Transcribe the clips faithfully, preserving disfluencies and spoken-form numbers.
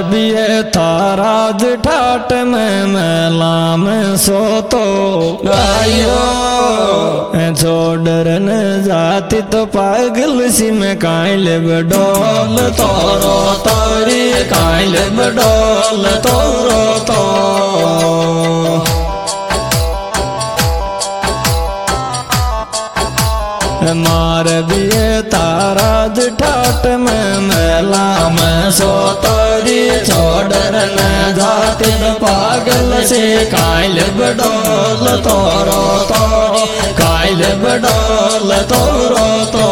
भी है थारा ठाट में मेला में सो तो आयो छोड़न जाती तो पागल सी में काइल बडोल तोरो तोरी काइल बडोल तोरो तो मार भी तारा ठाट में मेला में सो तोरी छोड़र न जाते पागल से काइल बडोल तोरो तो काइल बडोल तोरो तो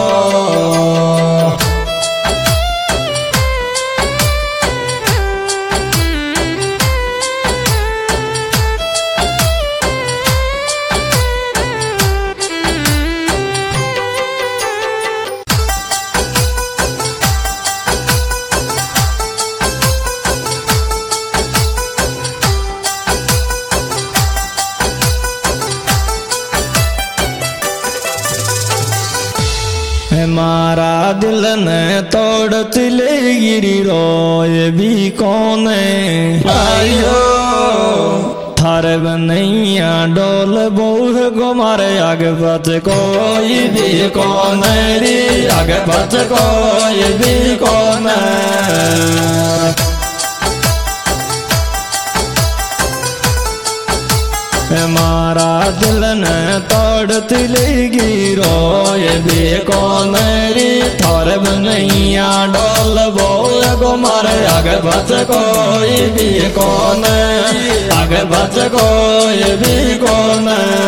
मारा दिल ने तोड़ चले गिरी रोए भी कौन आयो थारे बनैया डोल बोल गो मारे आगे बच कोई भी कौन रे आगे बच कोई भी कौन मारा दिल ने तोड़ तिलेगी रोए भी कौन री थोड़े बनैया डोल बोल गो मारे आगे बच कोई भी कौन आगे बच कोई भी कौन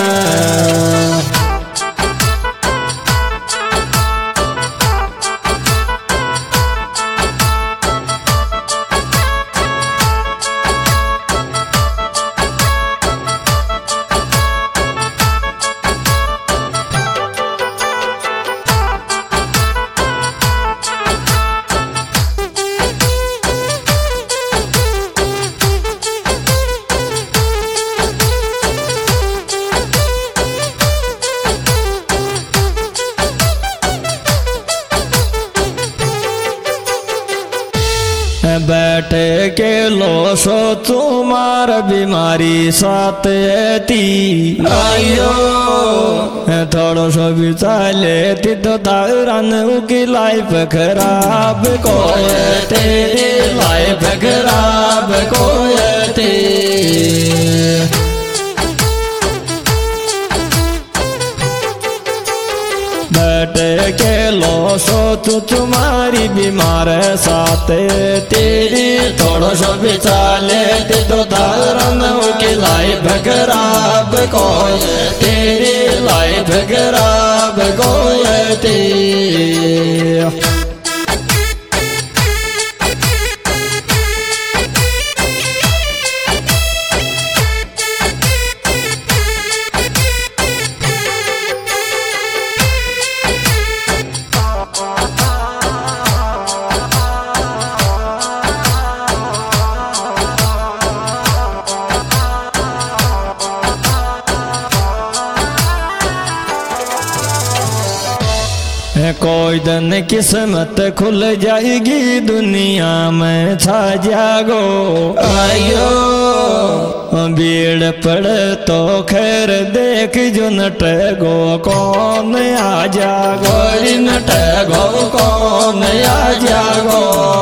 बैठे के लो सो तुम्हार बीमारी साथ थी आयो थोड़ो सो भी चाले थी तो तारन की लाइफ खराब कोई तेरी लाइफ खराब कोई थी बैठे के लो सो तू तुम्हारी बीमार साथ तेरी थोड़ो सो भी चाले तो धारण की लाइफ खराब कोई तेरी लाइफ खराब कोई थी कोई दिन किस्मत खुल जाएगी दुनिया में छा जागो आयो भीड़ पड़े तो खैर देख जो नटगो कौन आ जागो नटगो कौन आ जागो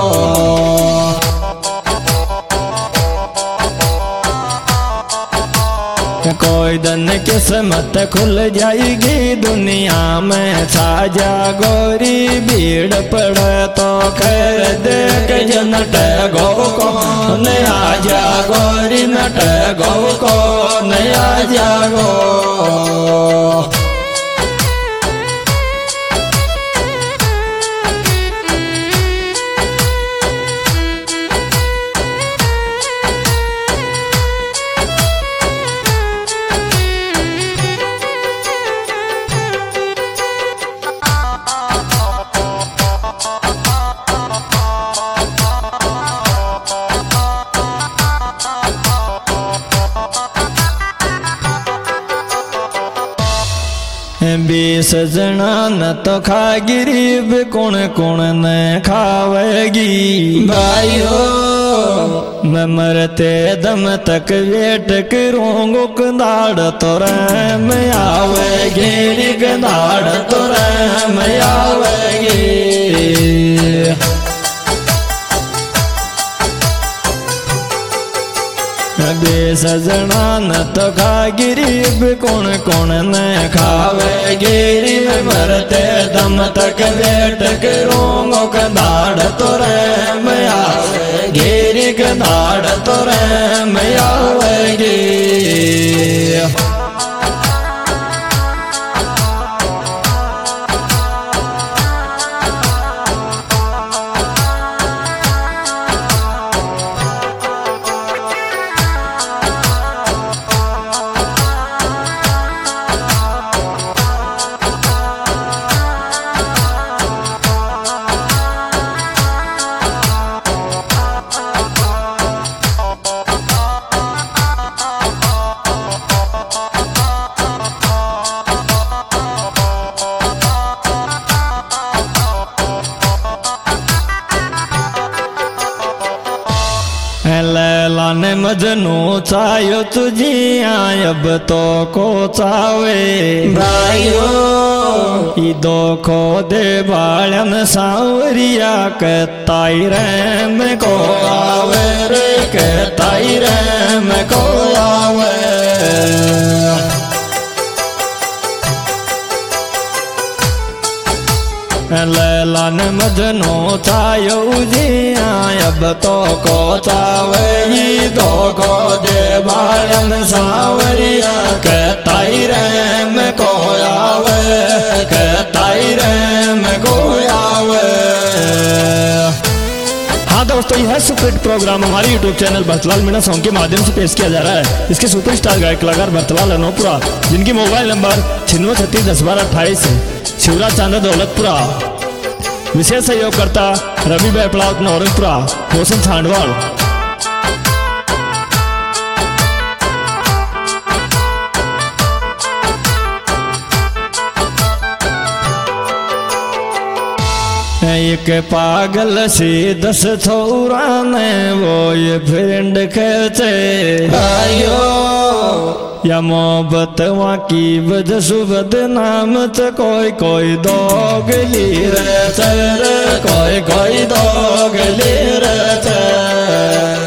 कोई दिन किस्मत खुल जाएगी दुनिया में साजा गोरी भीड़ पड़े तो खैर देख जो नट गो कौन आ जा गोरी नट गो कौन आ जा गो बीस जना न तो खा गरीब कौन कौन न खावेगी भाइयों मैं मरते दम तक वेट करूंगा कंधाड़ तो रैम आवेगी री कंधाड़ तो रैम आवेगी। बेसजना न तो खा गरीब कौन कौन न खावे गरीब मरते दम तक वेट करूंगा कंधाड़ तो रैम आवे गिरी कंधाड़ तो रैम आवेगी। लैला ने मजनू चायो तुझी अब तो को चावे भाइयो ई दो खो दे बालन सांवरिया के ताई रैम को आवे रे के ताई रैम को आवे। लैला ने मजनू चायो उजिया अब तो को चावे दो को दे बालन सांवरिया के ताई रैम को आवे के ताई रैम को आवे। हाँ दोस्तों, यह सुपर हिट प्रोग्राम हमारे YouTube channel Bharatlal Meena song के माध्यम से पेश किया जा रहा है। इसके सुपरस्टार गायक कलाकार भरतलाल अनोपुरा, जिनकी मोबाइल नंबर छिन्नवे छत्तीस दस बारह अट्ठाईस है। शिवराज चांदा दौलतपुरा। विशेष सहयोगकर्ता रवि भाई पड़ाव नौरंगपुरा, रोशन छांडवाल। एक पागल सी दस छोरा ने वो ये फ्रेंड खेचे आयो या मोहब्बत वहाँ की वजह सुबद नाम च कोई कोई दोगली रे चर कोई कोई दोगली रे चर।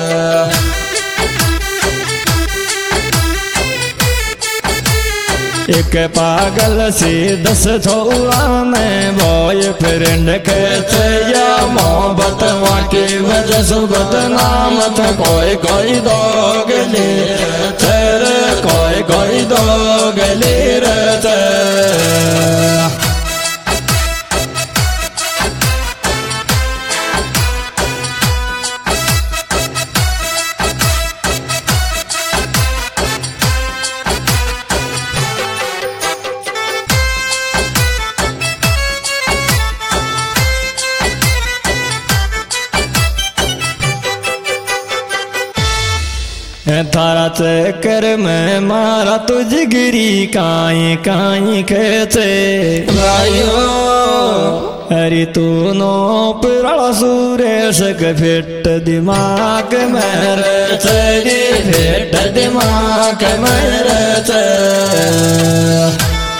एक पागल सी दस छोरा ने बॉय फ्रेंड खेचे या मोहब्बत वहाँ की वजह सुबद नाम च कोई कोई दोगली चर कोई कोई दोगली रे चर। थारा चक्कर में मारा तुझगिरी काई काई खेचे भाइयो अरे तू नो पुरा सुरेश के फिट दिमाग मेरे चरी फिट दिमाग मेरे चर।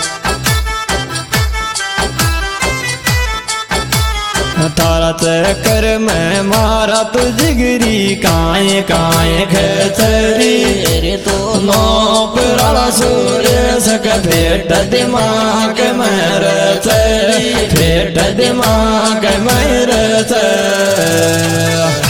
तारा चक्कर में मारा तुझगिरी काए काए खेचरी तो नो पुरा सुरेश के फेट दिमाग मेरे चरी फेट दिमाग मेरे चर।